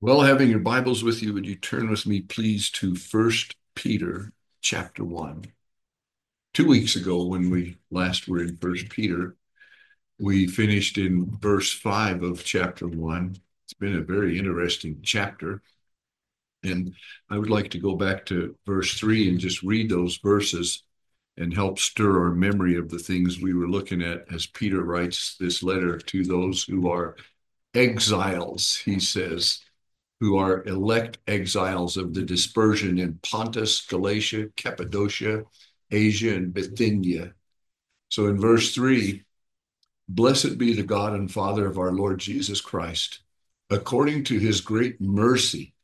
Well, having your Bibles with you, would you turn with me, please, to First Peter chapter 1. 2 weeks ago, when we last were in First Peter, we finished in verse 5 of chapter 1. It's been a very interesting chapter. And I would like to go back to verse 3 and just read those verses and help stir our memory of the things we were looking at as Peter writes this letter to those who are exiles, he says, who are elect exiles of the dispersion in Pontus, Galatia, Cappadocia, Asia, and Bithynia. So in verse 3, blessed be the God and Father of our Lord Jesus Christ. According to his great mercy,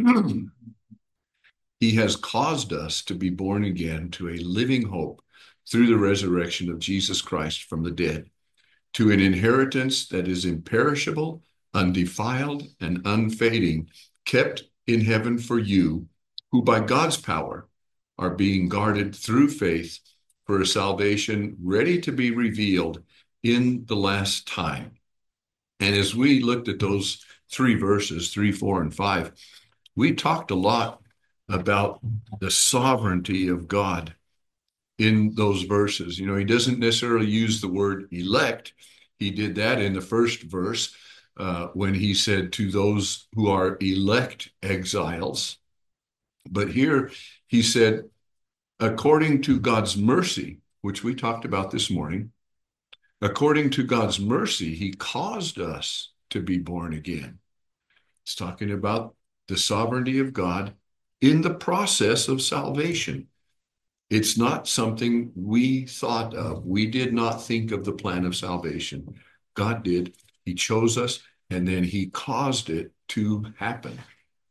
he has caused us to be born again to a living hope through the resurrection of Jesus Christ from the dead, to an inheritance that is imperishable, undefiled, and unfading, kept in heaven for you, who by God's power are being guarded through faith for a salvation ready to be revealed in the last time. And as we looked at those three verses, 3, 4, and 5, we talked a lot about the sovereignty of God in those verses. You know, he doesn't necessarily use the word elect. He did that in the first verse when he said to those who are elect exiles. But here he said, according to God's mercy, which we talked about this morning, according to God's mercy, he caused us to be born again. It's talking about the sovereignty of God in the process of salvation. It's not something we thought of. We did not think of the plan of salvation. God did. He chose us, and then he caused it to happen.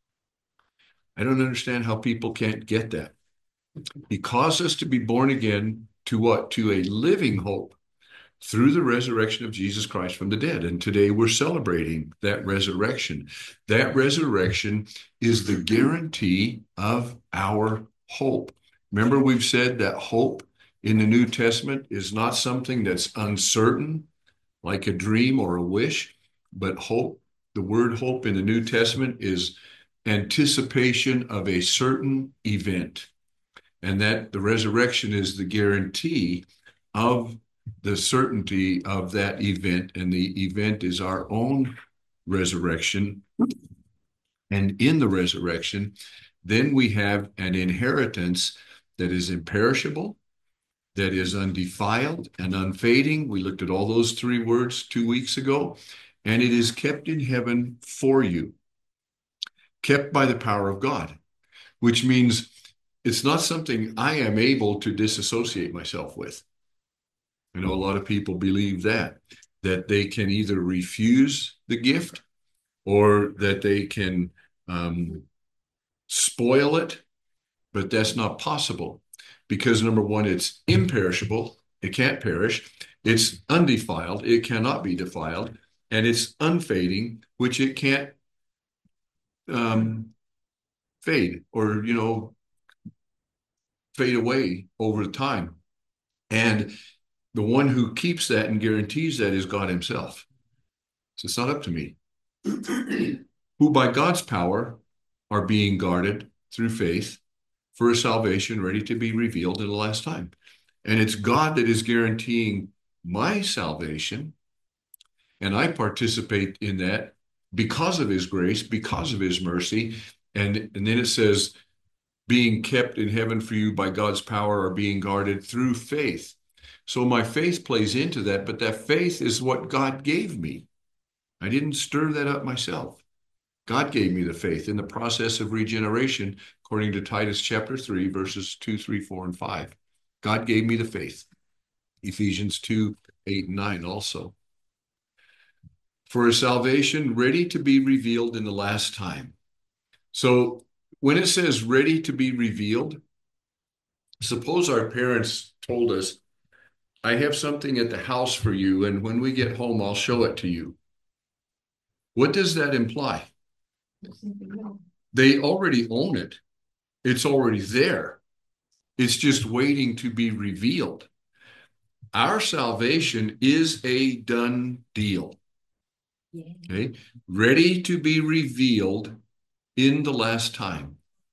I don't understand how people can't get that. He caused us to be born again to what? To a living hope through the resurrection of Jesus Christ from the dead. And today we're celebrating that resurrection. That resurrection is the guarantee of our hope. Remember, we've said that hope in the New Testament is not something that's uncertain, like a dream or a wish, but hope, the word hope in the New Testament is anticipation of a certain event. And that the resurrection is the guarantee of the certainty of that event. And the event is our own resurrection. And in the resurrection, then we have an inheritance that is imperishable, that is undefiled and unfading. We looked at all those three words 2 weeks ago, and it is kept in heaven for you, kept by the power of God, which means it's not something I am able to disassociate myself with. I know a lot of people believe that they can either refuse the gift or that they can spoil it, but that's not possible because number one, it's imperishable. It can't perish. It's undefiled. It cannot be defiled. And it's unfading, which it can't fade or, fade away over time. And the one who keeps that and guarantees that is God himself. So it's not up to me. Who by God's power are being guarded through faith for a salvation ready to be revealed in the last time. And it's God that is guaranteeing my salvation. And I participate in that because of his grace, because of his mercy. And then it says, being kept in heaven for you by God's power are being guarded through faith. So my faith plays into that, but that faith is what God gave me. I didn't stir that up myself. God gave me the faith in the process of regeneration, according to Titus chapter 3, verses 2, 3, 4, and 5. God gave me the faith. Ephesians 2, 8, and 9 also. For a salvation ready to be revealed in the last time. So when it says ready to be revealed, suppose our parents told us, I have something at the house for you, and when we get home, I'll show it to you. What does that imply? They already own it. It's already there. It's just waiting to be revealed. Our salvation is a done deal. Okay, ready to be revealed in the last time.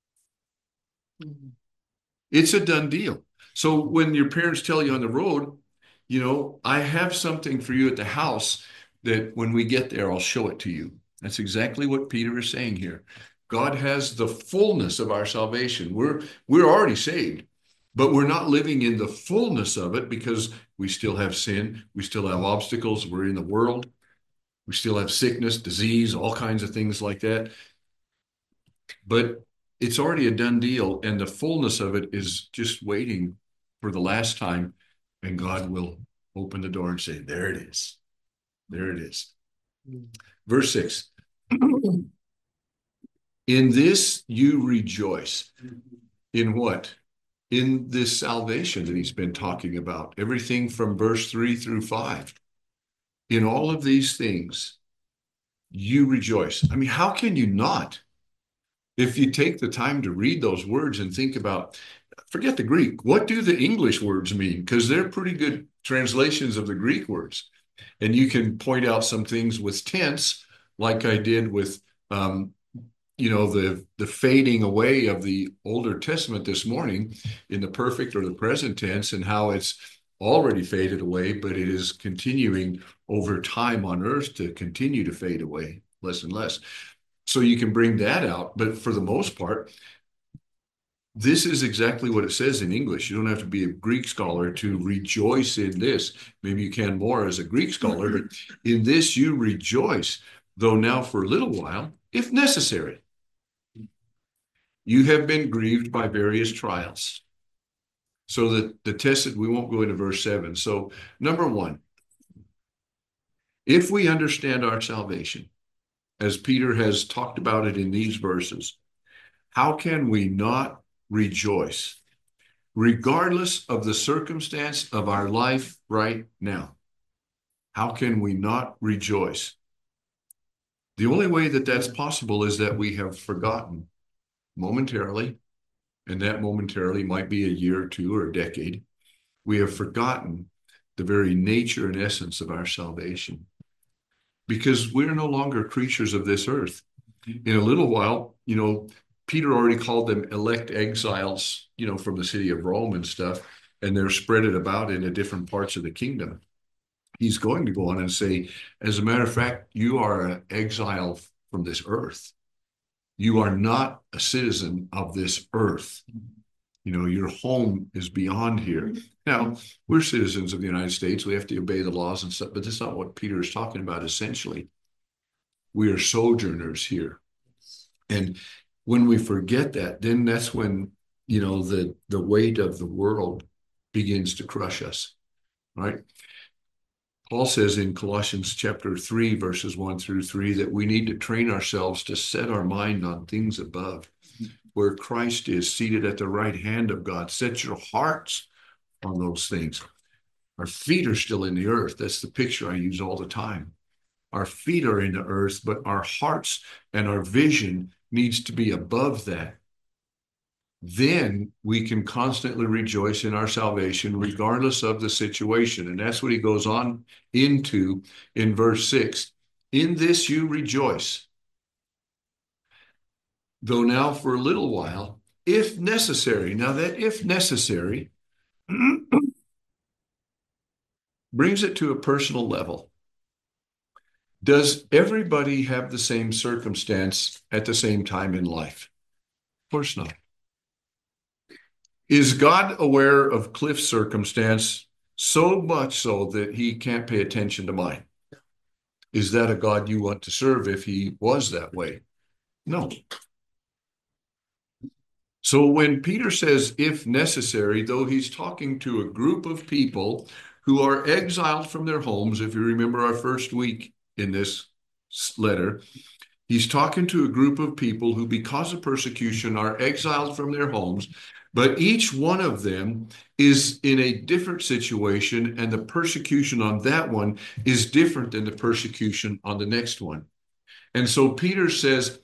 It's a done deal. So when your parents tell you on the road, I have something for you at the house that when we get there, I'll show it to you. That's exactly what Peter is saying here. God has the fullness of our salvation. We're already saved, but we're not living in the fullness of it because we still have sin, we still have obstacles, we're in the world, we still have sickness, disease, all kinds of things like that. But it's already a done deal, and the fullness of it is just waiting for the last time, and God will open the door and say, "There it is. There it is." Verse 6. In this you rejoice. In what? In this salvation that he's been talking about. Everything from verse 3 through 5. In all of these things, you rejoice. I mean, how can you not? If you take the time to read those words and think about, forget the Greek, what do the English words mean? Because they're pretty good translations of the Greek words. And you can point out some things with tense, like I did with, the fading away of the Older Testament this morning in the perfect or the present tense, and how it's already faded away, but it is continuing over time on earth to continue to fade away less and less. So you can bring that out, but for the most part, this is exactly what it says in English. You don't have to be a Greek scholar to rejoice in this. Maybe you can more as a Greek scholar, but in this you rejoice, though now for a little while, if necessary, you have been grieved by various trials. So the tested, we won't go into verse 7. So number one, if we understand our salvation, as Peter has talked about it in these verses, how can we not rejoice, regardless of the circumstance of our life right now? How can we not rejoice? The only way that that's possible is that we have forgotten momentarily, and that momentarily might be a year or two or a decade. We have forgotten the very nature and essence of our salvation because we're no longer creatures of this earth. In a little while, Peter already called them elect exiles, from the city of Rome and stuff, and they're spread it about into different parts of the kingdom. He's going to go on and say, as a matter of fact, you are an exile from this earth. You are not a citizen of this earth. Your home is beyond here. Now, we're citizens of the United States. We have to obey the laws and stuff, but that's not what Peter is talking about essentially. We are sojourners here. And when we forget that, then that's when, the weight of the world begins to crush us, right? Paul says in Colossians chapter 3, verses 1 through 3, that we need to train ourselves to set our mind on things above, where Christ is seated at the right hand of God. Set your hearts on those things. Our feet are still in the earth. That's the picture I use all the time. Our feet are in the earth, but our hearts and our vision needs to be above that. Then we can constantly rejoice in our salvation, regardless of the situation. And that's what he goes on into in verse 6. In this you rejoice, though now for a little while, if necessary. Now that if necessary brings it to a personal level. Does everybody have the same circumstance at the same time in life? Of course not. Is God aware of Cliff's circumstance so much so that he can't pay attention to mine? Is that a God you want to serve if he was that way? No. So when Peter says, if necessary, though he's talking to a group of people who are exiled from their homes, if you remember our first week in this letter, he's talking to a group of people who, because of persecution, are exiled from their homes, but each one of them is in a different situation, and the persecution on that one is different than the persecution on the next one. And so Peter says,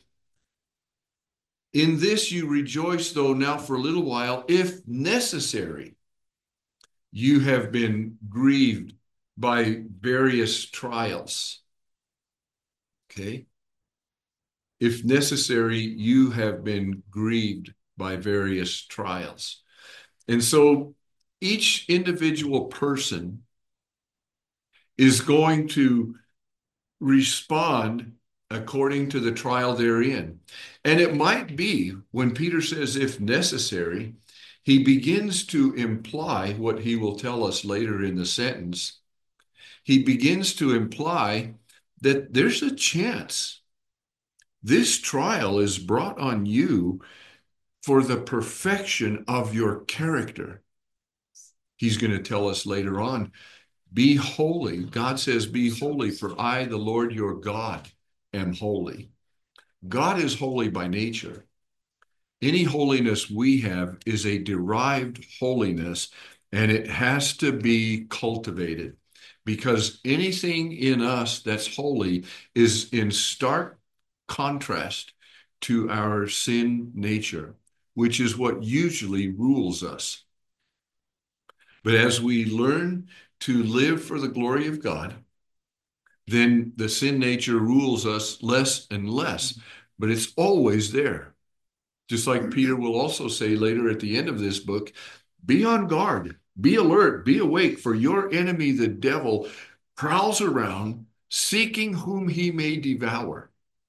in this you rejoice, though now for a little while, if necessary, you have been grieved by various trials. Okay. If necessary, you have been grieved by various trials. And so each individual person is going to respond according to the trial they're in. And it might be when Peter says, if necessary, he begins to imply what he will tell us later in the sentence. He begins to imply that there's a chance this trial is brought on you for the perfection of your character. He's going to tell us later on, be holy. God says, be holy, for I, the Lord your God, am holy. God is holy by nature. Any holiness we have is a derived holiness, and it has to be cultivated because anything in us that's holy is in stark contrast to our sin nature, which is what usually rules us. But as we learn to live for the glory of God, then the sin nature rules us less and less, but it's always there. Just like Peter will also say later at the end of this book, be on guard, be alert, be awake, for your enemy, the devil, prowls around seeking whom he may devour.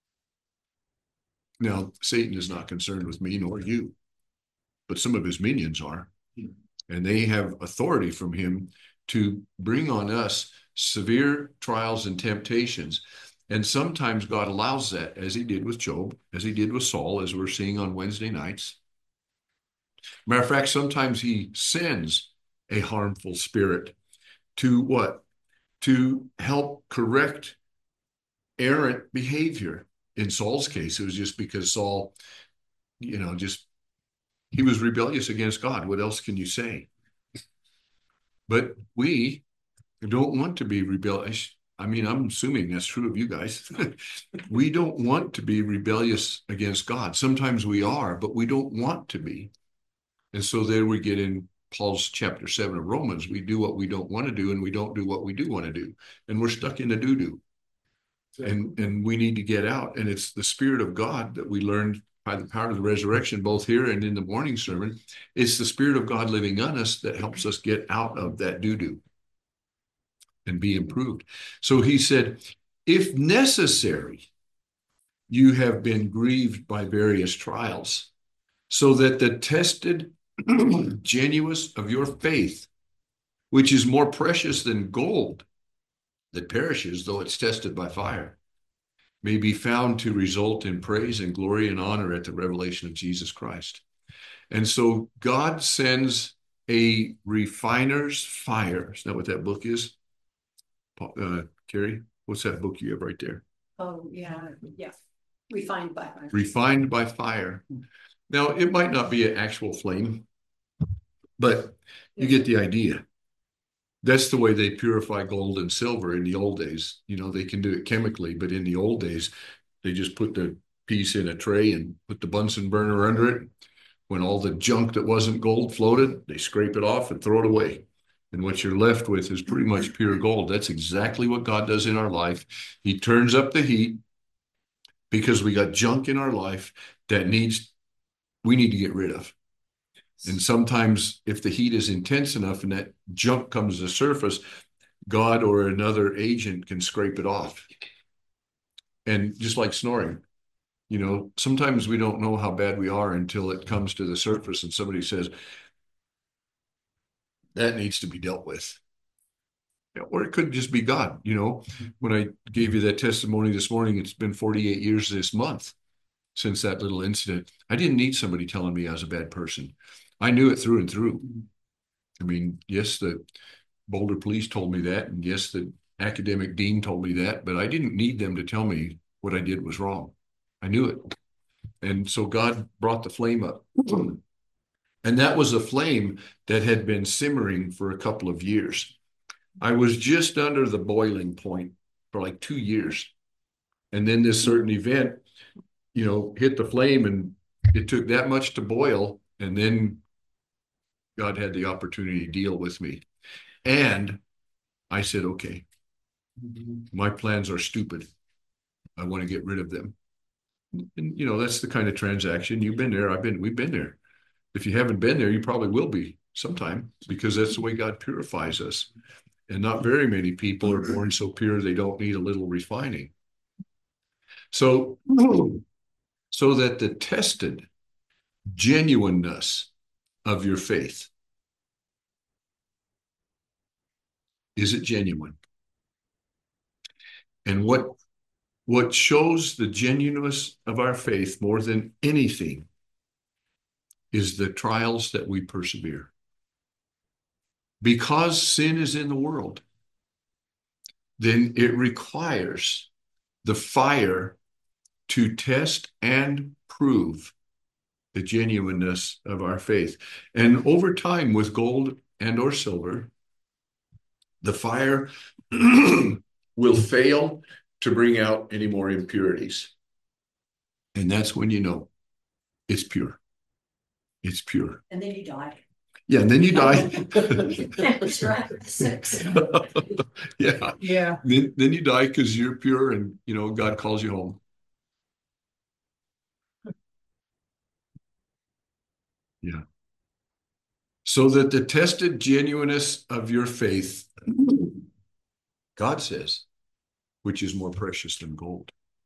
Now, Satan is not concerned with me nor you, but some of his minions are. And they have authority from him to bring on us severe trials and temptations. And sometimes God allows that, as he did with Job, as he did with Saul, as we're seeing on Wednesday nights. Matter of fact, sometimes he sends a harmful spirit to what? To help correct errant behavior. In Saul's case, it was just because Saul, he was rebellious against God. What else can you say? But we don't want to be rebellious. I mean, I'm assuming that's true of you guys. We don't want to be rebellious against God. Sometimes we are, but we don't want to be. And so there we get in Paul's chapter 7 of Romans. We do what we don't want to do, and we don't do what we do want to do. And we're stuck in the doo-doo. And we need to get out. And it's the Spirit of God that we learned by the power of the resurrection, both here and in the morning sermon. It's the Spirit of God living on us that helps us get out of that doo-doo and be improved. So he said, if necessary, you have been grieved by various trials, so that the tested genuineness of your faith, which is more precious than gold that perishes, though it's tested by fire, may be found to result in praise and glory and honor at the revelation of Jesus Christ. And so God sends a refiner's fire. Is that what that book is? Carrie, what's that book you have right there? Oh, yeah. Refined by fire. Refined by fire. Now, it might not be an actual flame, but you get the idea. That's the way they purify gold and silver in the old days. They can do it chemically, but in the old days, they just put the piece in a tray and put the Bunsen burner under it. When all the junk that wasn't gold floated, they scrape it off and throw it away. And what you're left with is pretty much pure gold. That's exactly what God does in our life. He turns up the heat because we got junk in our life that we need to get rid of. And sometimes if the heat is intense enough and that junk comes to the surface, God or another agent can scrape it off. And just like snoring, sometimes we don't know how bad we are until it comes to the surface and somebody says, that needs to be dealt with. Or it could just be God. When I gave you that testimony this morning, it's been 48 years this month since that little incident. I didn't need somebody telling me I was a bad person. I knew it through and through. I mean, yes, the Boulder police told me that, and yes, the academic dean told me that, but I didn't need them to tell me what I did was wrong. I knew it. And so God brought the flame up. And that was a flame that had been simmering for a couple of years. I was just under the boiling point for like 2 years. And then this certain event, hit the flame, and it took that much to boil. And then God had the opportunity to deal with me. And I said, okay, my plans are stupid. I want to get rid of them. And that's the kind of transaction you've been there. We've been there. If you haven't been there, you probably will be sometime, because that's the way God purifies us. And not very many people are born so pure they don't need a little refining. So, so that the tested genuineness of your faith, is it genuine? And what shows the genuineness of our faith more than anything is the trials that we persevere. Because sin is in the world, then it requires the fire to test and prove the genuineness of our faith. And over time, with gold and or silver, the fire will fail to bring out any more impurities. And that's when you know it's pure. It's pure. And then you die. Yeah, and then you die. That's right. 6. Yeah. Yeah. Then you die because you're pure, and God calls you home. Yeah. So that the tested genuineness of your faith, God says, which is more precious than gold.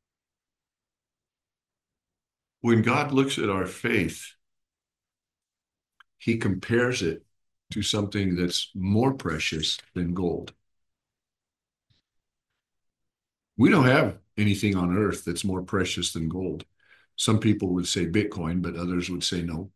When God looks at our faith, he compares it to something that's more precious than gold. We don't have anything on earth that's more precious than gold. Some people would say Bitcoin, but others would say no.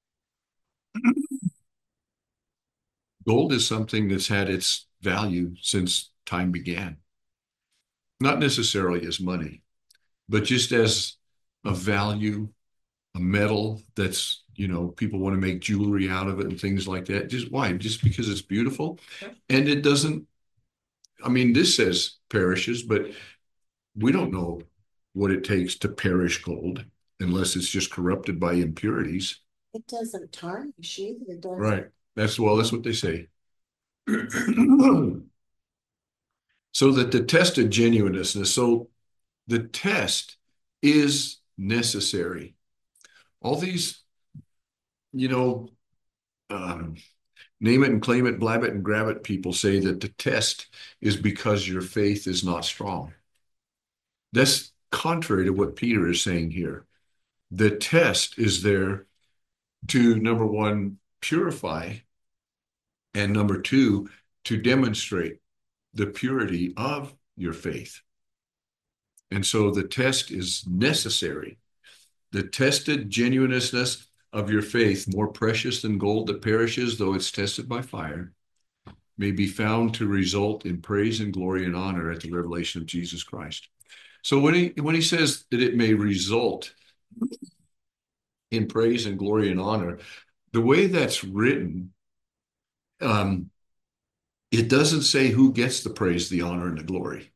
Gold is something that's had its value since time began. Not necessarily as money, but just as a value, a metal that's, people want to make jewelry out of it and things like that. Just why? Just because it's beautiful. And it doesn't, this says perishes, but we don't know what it takes to perish gold unless it's just corrupted by impurities. It doesn't tarnish either. It doesn't. Right. That's what they say. So that the tested genuineness, so the test is necessary. All these, name it and claim it, blab it and grab it people say that the test is because your faith is not strong. That's contrary to what Peter is saying here. The test is there to, number one, purify, and number two, to demonstrate the purity of your faith. And so the test is necessary. The tested genuineness of your faith, more precious than gold that perishes, though it's tested by fire, may be found to result in praise and glory and honor at the revelation of Jesus Christ. So when he says that it may result in praise and glory and honor, the way that's written, it doesn't say who gets the praise, the honor, and the glory.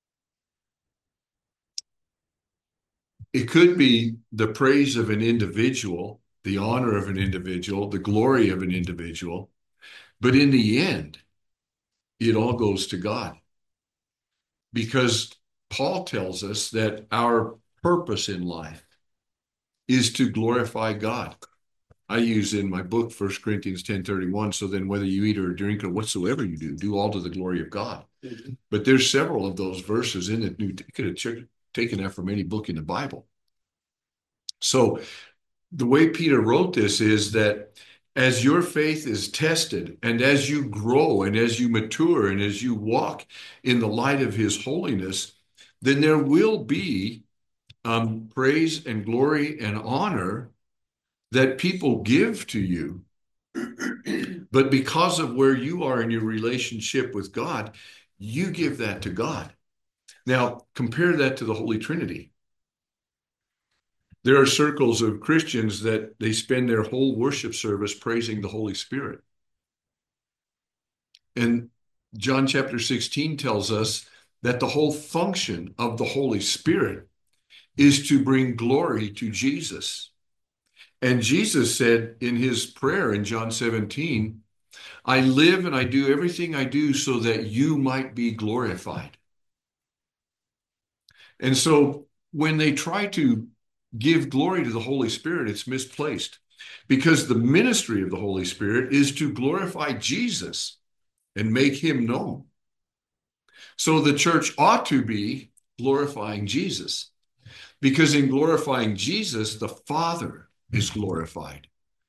It could be the praise of an individual, the honor of an individual, the glory of an individual, but in the end, it all goes to God. Because Paul tells us that our purpose in life is to glorify God. I use in my book 1 Corinthians 10:31, so then whether you eat or drink or whatsoever you do all to the glory of God. Mm-hmm. But there's several of those verses in it. You could have taken that from any book in the Bible. So the way Peter wrote this is that as your faith is tested, and as you grow, and as you mature, and as you walk in the light of his holiness, then there will be praise and glory and honor that people give to you. But because of where you are in your relationship with God, you give that to God. Now, compare that to the Holy Trinity. There are circles of Christians that they spend their whole worship service praising the Holy Spirit. And John chapter 16 tells us that the whole function of the Holy Spirit is to bring glory to Jesus. And Jesus said in his prayer in John 17, I live and I do everything I do so that you might be glorified. And so when they try to give glory to the Holy Spirit, it's misplaced, because the ministry of the Holy Spirit is to glorify Jesus and make him known. So the church ought to be glorifying Jesus, because in glorifying Jesus, the Father is glorified.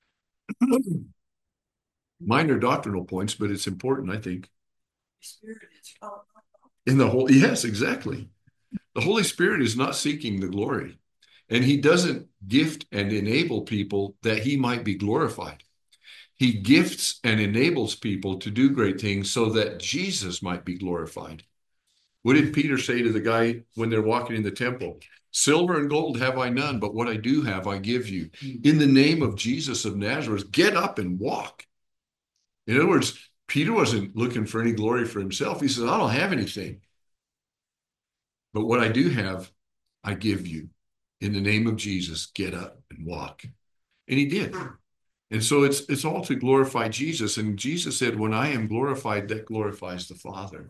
Minor doctrinal points, but it's important, I think. Spirit is all. In the whole, yes, exactly. The Holy Spirit is not seeking the glory, and he doesn't gift and enable people that he might be glorified. He gifts and enables people to do great things so that Jesus might be glorified. What did Peter say to the guy when they're walking in the temple? Silver and gold have I none, but what I do have, I give you. In the name of Jesus of Nazareth, get up and walk. In other words, Peter wasn't looking for any glory for himself. He says, I don't have anything, but what I do have, I give you. In the name of Jesus, get up and walk. And he did. And so it's all to glorify Jesus. And Jesus said, when I am glorified, that glorifies the Father.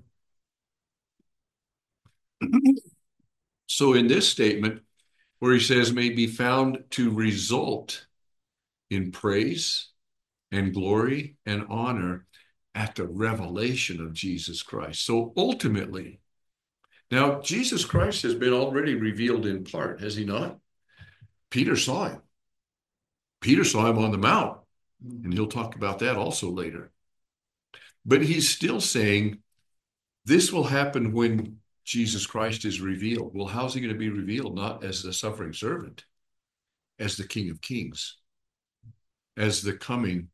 So in this statement, where he says, may be found to result in praise and glory and honor at the revelation of Jesus Christ. So ultimately, now Jesus Christ has been already revealed in part, has he not? Peter saw him. Peter saw him on the mount, and he'll talk about that also later. But he's still saying this will happen when Jesus Christ is revealed. Well, how's he going to be revealed? Not as the suffering servant, as the King of Kings, as the coming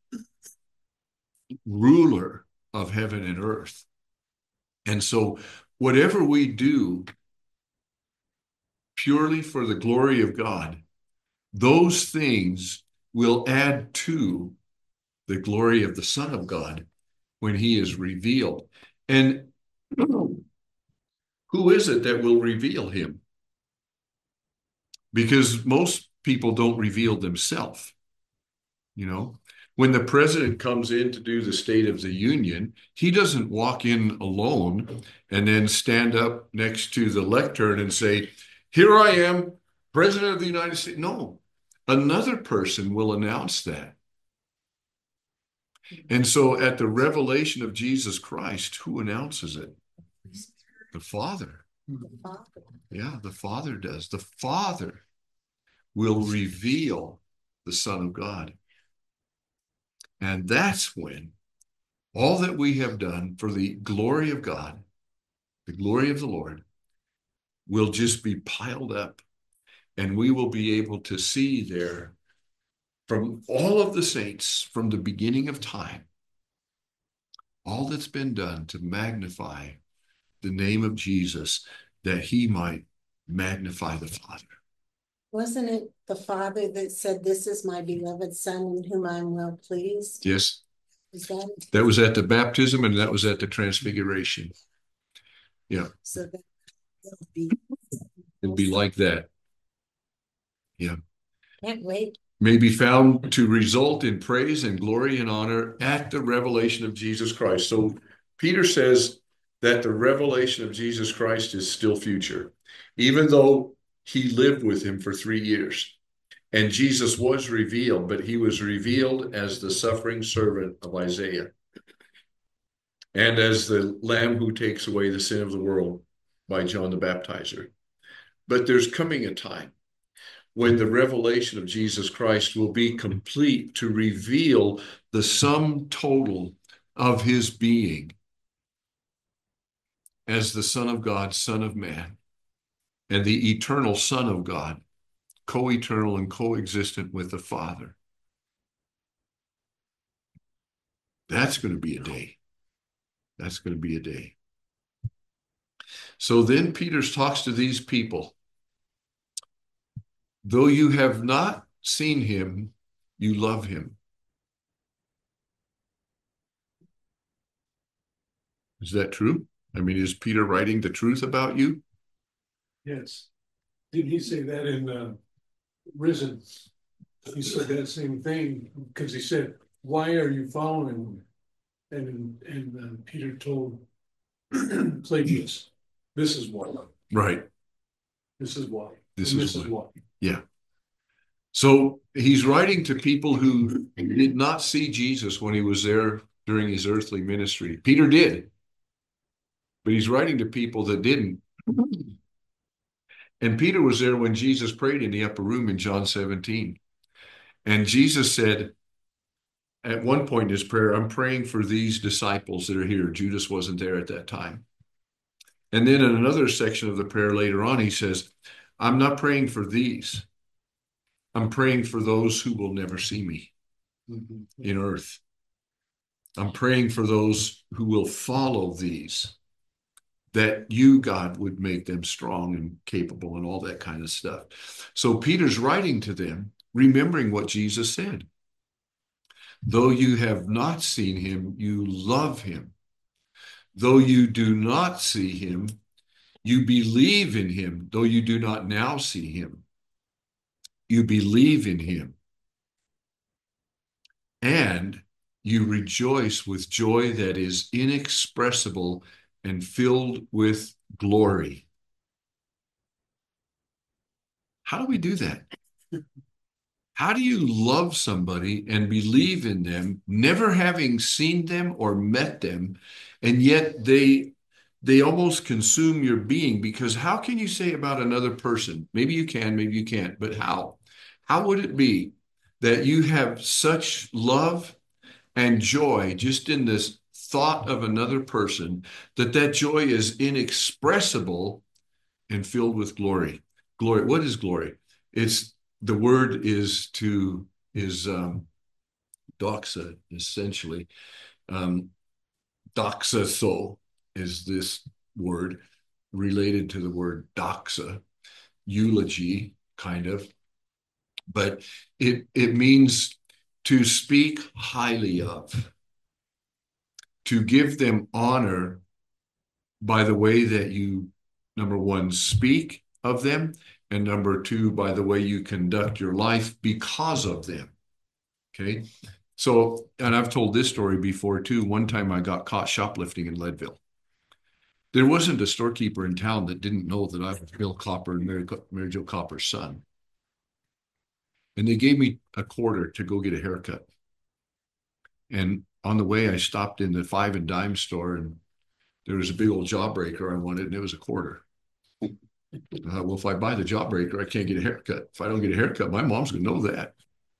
ruler of heaven and earth. And so whatever we do purely for the glory of God, those things will add to the glory of the Son of God when he is revealed. And who is it that will reveal him? Because most people don't reveal themselves. You know, when the president comes in to do the State of the Union, he doesn't walk in alone and then stand up next to the lectern and say, here I am, President of the United States. No, another person will announce that. And so at the revelation of Jesus Christ, who announces it? The Father. Yeah, the Father does. The Father will reveal the Son of God. And that's when all that we have done for the glory of God, the glory of the Lord, will just be piled up. And we will be able to see there from all of the saints from the beginning of time, all that's been done to magnify the name of Jesus, that he might magnify the Father. Wasn't it the Father that said, this is my beloved Son in whom I'm well pleased? Yes. Is that That was at the baptism, and that was at the transfiguration. Yeah. so that will be It'd be like that. Yeah. can't wait. May be found to result in praise and glory and honor at the revelation of Jesus Christ. So Peter says that the revelation of Jesus Christ is still future, even though he lived with him for 3 years. And Jesus was revealed, but he was revealed as the suffering servant of Isaiah and as the Lamb who takes away the sin of the world by John the Baptizer. But there's coming a time when the revelation of Jesus Christ will be complete to reveal the sum total of his being as the Son of God, Son of Man, and the eternal Son of God, co-eternal and co-existent with the Father. That's going to be a day. That's going to be a day. So then Peter talks to these people. Though you have not seen him, you love him. Is that true? I mean, is Peter writing the truth about you? Yes. Didn't he say that in Risen? He said that same thing because he said, why are you following me? And Peter told Pelagius, this is why. Right. This is why. This And is this is what. what. Yeah. So he's writing to people who did not see Jesus when he was there during his earthly ministry. Peter did, but he's writing to people that didn't. And Peter was there when Jesus prayed in the upper room in John 17. And Jesus said at one point in his prayer, I'm praying for these disciples that are here. Judas wasn't there at that time. And then in another section of the prayer later on, he says, I'm not praying for these. I'm praying for those who will never see me in earth. I'm praying for those who will follow these, that you, God, would make them strong and capable and all that kind of stuff. So Peter's writing to them, remembering what Jesus said. Though you have not seen him, you love him. Though you do not see him, you believe in him. Though you do not now see him, you believe in him. And you rejoice with joy that is inexpressible and filled with glory. How do we do that? How do you love somebody and believe in them, never having seen them or met them, and yet they almost consume your being? Because how can you say about another person, maybe you can, maybe you can't, but how? How would it be that you have such love and joy just in this thought of another person, that that joy is inexpressible and filled with glory? Glory, what is glory? It's the word is doxa, essentially. Doxazo is this word related to the word doxa, eulogy, kind of. But it means to speak highly of, to give them honor by the way that you, number one, speak of them, and number two, by the way you conduct your life because of them. Okay. So, and I've told this story before too. One time I got caught shoplifting in Leadville. There wasn't a storekeeper in town that didn't know that I was Bill Copper and Mary Jo Copper's son. And they gave me a quarter to go get a haircut. And on the way, I stopped in the 5 and dime store, and there was a big old jawbreaker I wanted, and it was a quarter. Well, if I buy the jawbreaker, I can't get a haircut. If I don't get a haircut, my mom's going to know that.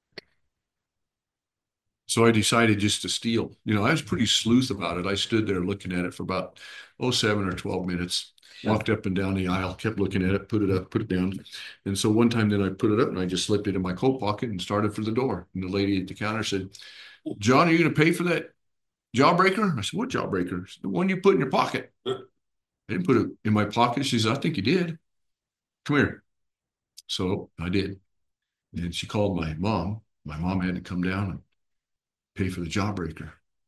So I decided just to steal. You know, I was pretty sleuth about it. I stood there looking at it for about 7 or 12 minutes, walked up and down the aisle, kept looking at it, put it up, put it down. And so one time then I put it up and I just slipped it in my coat pocket and started for the door. And the lady at the counter said, John, are you going to pay for that jawbreaker? I said, what jawbreaker? The one you put in your pocket. I didn't put it in my pocket. She said, I think you did. Come here. So I did. And she called my mom. My mom had to come down and pay for the jawbreaker.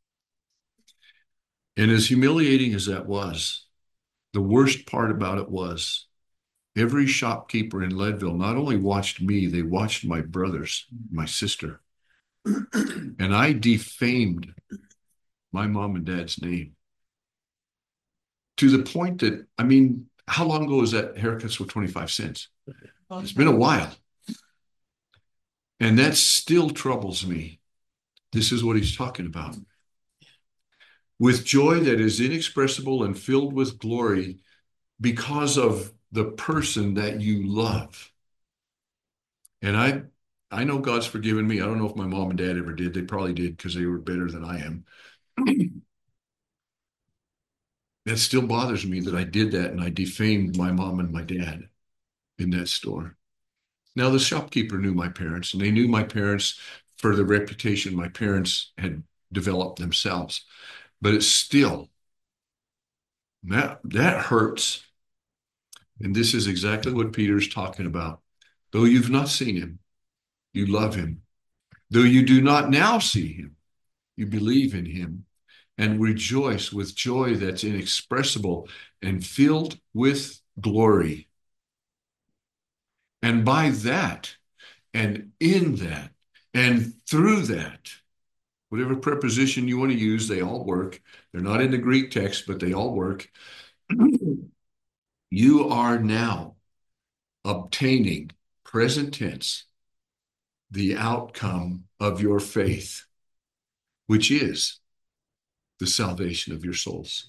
And as humiliating as that was, the worst part about it was every shopkeeper in Leadville not only watched me, they watched my brothers, my sister. And I defamed my mom and dad's name to the point that, I mean, how long ago was that haircuts were 25 cents? It's been a while. And that still troubles me. This is what he's talking about. With joy that is inexpressible and filled with glory because of the person that you love. And I know God's forgiven me. I don't know if my mom and dad ever did. They probably did because they were better than I am. That still bothers me that I did that and I defamed my mom and my dad in that store. Now, the shopkeeper knew my parents, and they knew my parents for the reputation my parents had developed themselves. But it's still, that hurts. And this is exactly what Peter's talking about. Though you've not seen him, you love him. Though you do not now see him, you believe in him and rejoice with joy that's inexpressible and filled with glory. And by that, and in that, and through that, whatever preposition you want to use, they all work. They're not in the Greek text, but they all work. You are now obtaining, present tense, the outcome of your faith, which is the salvation of your souls.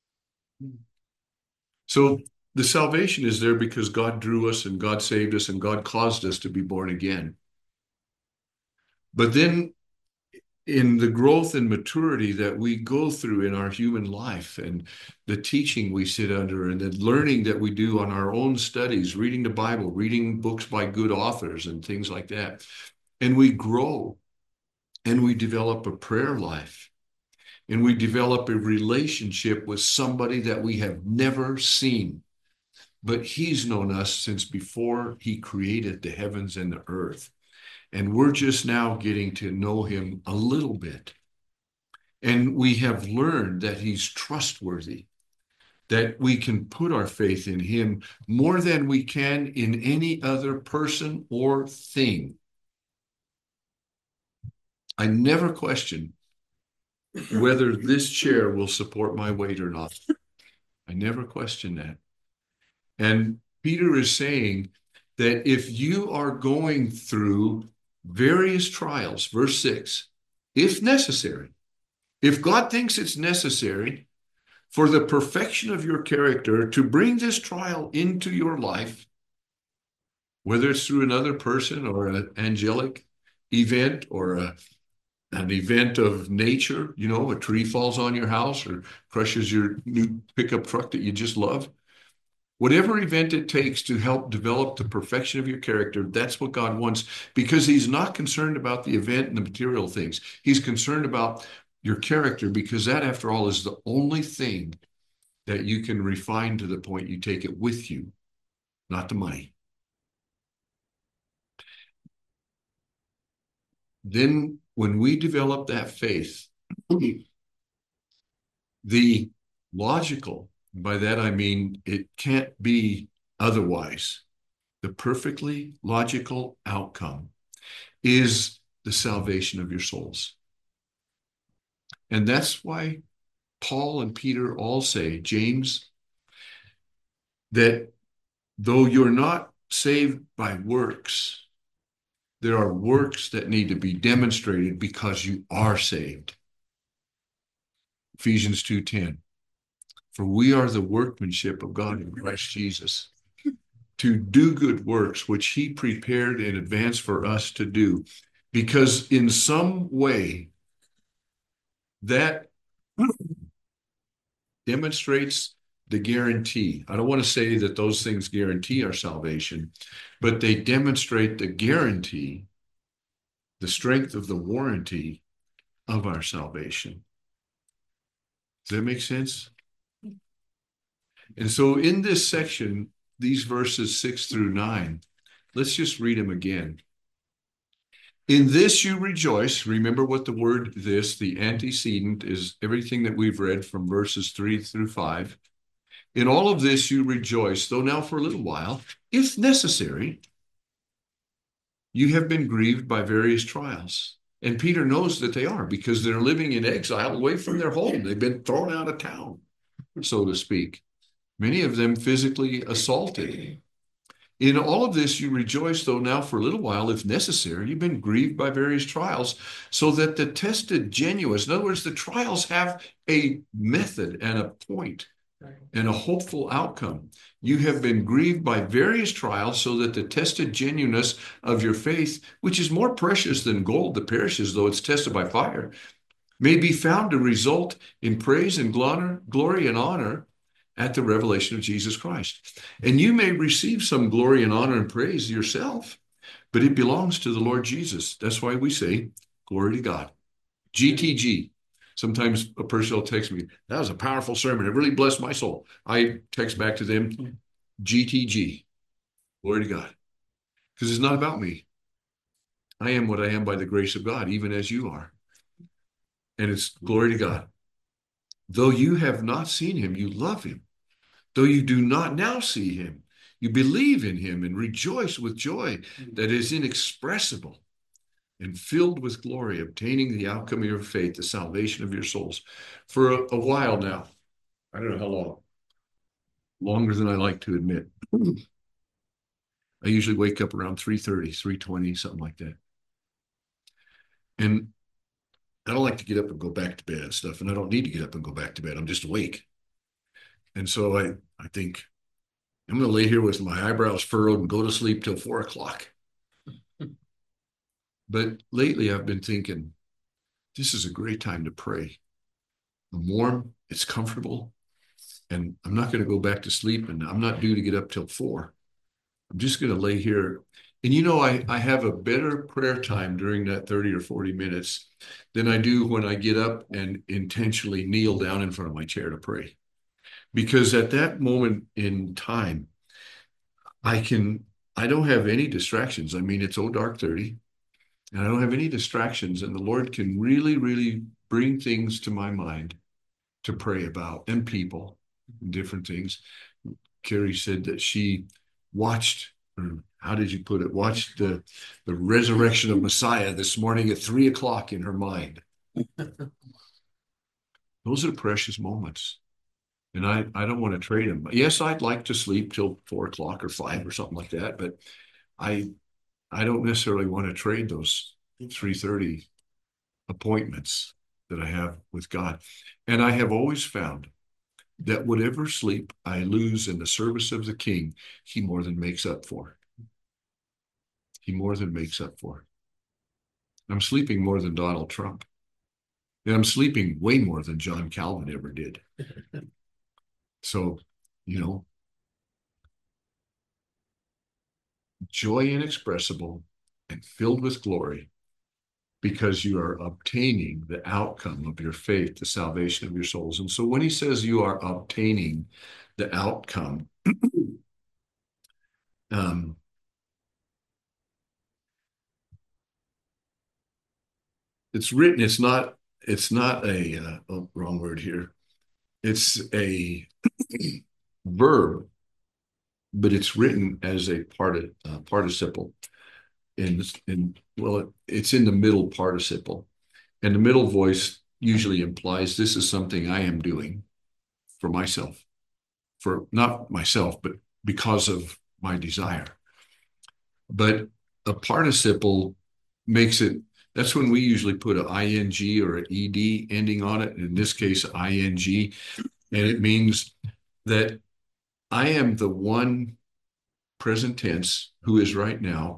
So the salvation is there because God drew us and God saved us and God caused us to be born again. But then in the growth and maturity that we go through in our human life and the teaching we sit under and the learning that we do on our own studies, reading the Bible, reading books by good authors and things like that, and we grow and we develop a prayer life and we develop a relationship with somebody that we have never seen, but he's known us since before he created the heavens and the earth. And we're just now getting to know him a little bit. And we have learned that he's trustworthy, that we can put our faith in him more than we can in any other person or thing. I never question whether this chair will support my weight or not. I never question that. And Peter is saying that if you are going through various trials, verse 6, if necessary, if God thinks it's necessary for the perfection of your character to bring this trial into your life, whether it's through another person or an angelic event or an event of nature, you know, a tree falls on your house or crushes your new pickup truck that you just love. Whatever event it takes to help develop the perfection of your character, that's what God wants, because he's not concerned about the event and the material things. He's concerned about your character, because that, after all, is the only thing that you can refine to the point you take it with you, not the money. Then when we develop that faith, the logical, by that I mean it can't be otherwise, the perfectly logical outcome is the salvation of your souls. And that's why Paul and Peter all say, James, that though you're not saved by works, there are works that need to be demonstrated because you are saved. Ephesians 2:10. For we are the workmanship of God in Christ Jesus, to do good works which he prepared in advance for us to do. Because in some way that demonstrates the guarantee. I don't want to say that those things guarantee our salvation, but they demonstrate the guarantee, the strength of the warranty of our salvation. Does that make sense? And so in this section, these verses 6 through 9, let's just read them again. In this you rejoice. Remember what the word this, the antecedent, is everything that we've read from verses 3 through 5. In all of this you rejoice, though now for a little while, if necessary, you have been grieved by various trials. And Peter knows that they are, because they're living in exile away from their home. They've been thrown out of town, so to speak. Many of them physically assaulted. In all of this you rejoice, though now for a little while, if necessary, you've been grieved by various trials, so that the tested genuineness, in other words, the trials have a method and a point and a hopeful outcome. You have been grieved by various trials, so that the tested genuineness of your faith, which is more precious than gold that perishes, though it's tested by fire, may be found to result in praise and glory and honor at the revelation of Jesus Christ. And you may receive some glory and honor and praise yourself, but it belongs to the Lord Jesus. That's why we say, glory to God. GTG. Sometimes a person will text me, that was a powerful sermon. It really blessed my soul. I text back to them, GTG. Glory to God. Because it's not about me. I am what I am by the grace of God, even as you are. And it's glory to God. Though you have not seen him, you love him. Though you do not now see him, you believe in him and rejoice with joy that is inexpressible and filled with glory, obtaining the outcome of your faith, the salvation of your souls. For a while now, I don't know how long, longer than I like to admit, I usually wake up around 3:30, 3:20, something like that. And I don't like to get up and go back to bed and stuff, and I don't need to get up and go back to bed. I'm just awake. And so I think I'm going to lay here with my eyebrows furrowed and go to sleep till 4 o'clock. But lately I've been thinking, this is a great time to pray. I'm warm, it's comfortable, and I'm not going to go back to sleep, and I'm not due to get up till 4. I'm just going to lay here. And I have a better prayer time during that 30 or 40 minutes than I do when I get up and intentionally kneel down in front of my chair to pray. Because at that moment in time, I don't have any distractions. I mean, it's dark 30, and I don't have any distractions, and the Lord can really, really bring things to my mind to pray about, and people, and different things. Carrie said that she watched, or how did you put it, watched the resurrection of Messiah this morning at 3 o'clock in her mind. Those are precious moments. And I don't want to trade them. Yes, I'd like to sleep till 4 o'clock or 5 or something like that, but I don't necessarily want to trade those 3:30 appointments that I have with God. And I have always found that whatever sleep I lose in the service of the King, he more than makes up for. He more than makes up for. I'm sleeping more than Donald Trump. And I'm sleeping way more than John Calvin ever did. So, joy inexpressible and filled with glory, because you are obtaining the outcome of your faith, the salvation of your souls. And so when he says you are obtaining the outcome, it's written, it's not a wrong word here. It's a verb, but it's written as a participle. It's in the middle participle. And the middle voice usually implies this is something I am doing for myself, for not myself, but because of my desire. But a participle makes it, that's when we usually put an ing or an ed ending on it. In this case, ing. And it means that I am the one present tense who is right now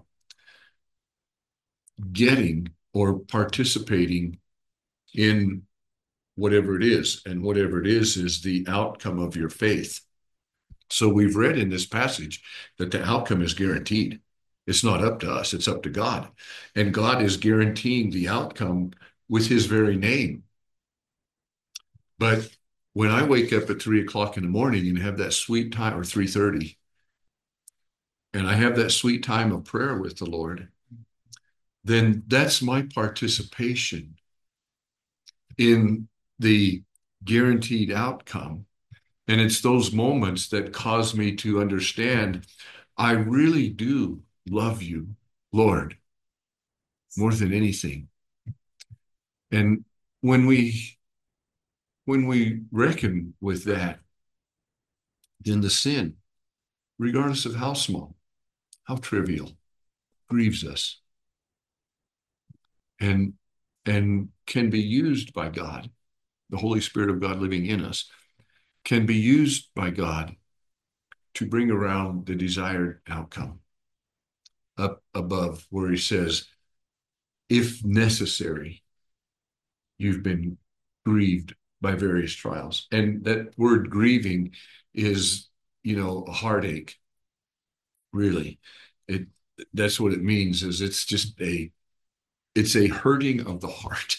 getting or participating in whatever it is. And whatever it is the outcome of your faith. So we've read in this passage that the outcome is guaranteed. It's not up to us, it's up to God. And God is guaranteeing the outcome with his very name. But when I wake up at 3 o'clock in the morning and have that sweet time, or 3:30, and I have that sweet time of prayer with the Lord, then that's my participation in the guaranteed outcome. And it's those moments that cause me to understand, I really do love you, Lord, more than anything. And when we reckon with that, then the sin, regardless of how small, how trivial, grieves us and can be used by God, the Holy Spirit of God living in us, can be used by God to bring around the desired outcome up above, where he says, if necessary, you've been grieved by various trials. And that word grieving is, a heartache, really. That's what it means, is it's just it's a hurting of the heart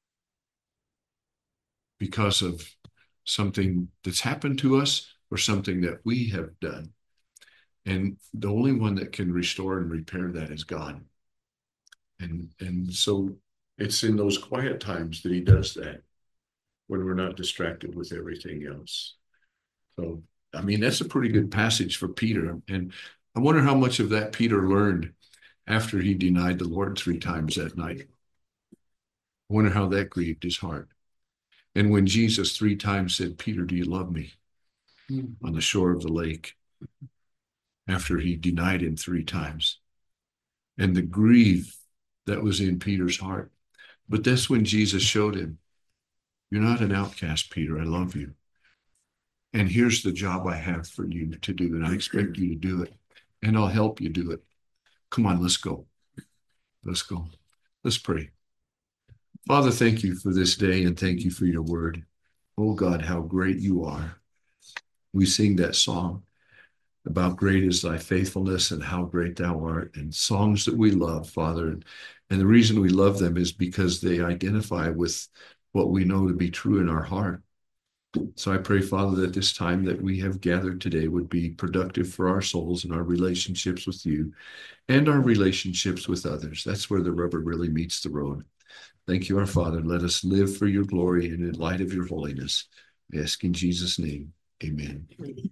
because of something that's happened to us or something that we have done. And the only one that can restore and repair that is God. And so it's in those quiet times that he does that, when we're not distracted with everything else. So, I mean, that's a pretty good passage for Peter. And I wonder how much of that Peter learned after he denied the Lord 3 times that night. I wonder how that grieved his heart. And when Jesus 3 times said, Peter, do you love me? On the shore of the lake. after he denied him 3 times. And the grief that was in Peter's heart. But that's when Jesus showed him, you're not an outcast, Peter. I love you. And here's the job I have for you to do, and I expect you to do it. And I'll help you do it. Come on, let's go. Let's go. Let's pray. Father, thank you for this day, and thank you for your word. Oh God, how great you are. We sing that song about great is thy faithfulness and how great thou art, and songs that we love, Father. And the reason we love them is because they identify with what we know to be true in our heart. So I pray, Father, that this time that we have gathered today would be productive for our souls and our relationships with you and our relationships with others. That's where the rubber really meets the road. Thank you, our Father. Let us live for your glory and in light of your holiness. We ask in Jesus' name. Amen.